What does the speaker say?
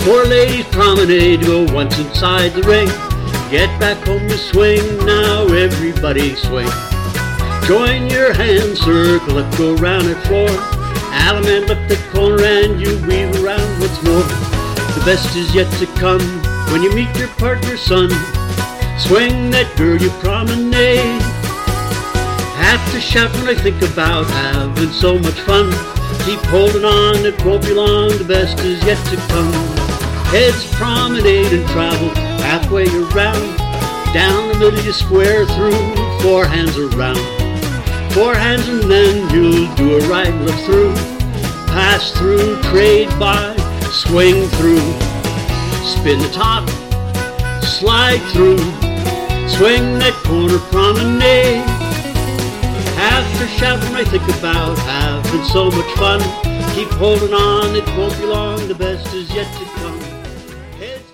Four ladies promenade, go once inside the ring. Get back home to swing, now everybody swing. Join your hand circle, let's go round that floor. Alaman left the corner and you weave around once more. The best is yet to come when you meet your partner, son. Swing that girl you promenade. Have to shout when I think about having so much fun. Keep holding on, it won't be long, the best is yet to come. Heads promenade and travel halfway around. Down the middle you square through, four hands around. Four hands and then you'll do a right left through. Pass through, trade by, swing through. Spin the top, slide through. Swing that corner promenade. Have to shout when I think about having so much fun. Keep holding on, it won't be long, the best is yet to come. Heads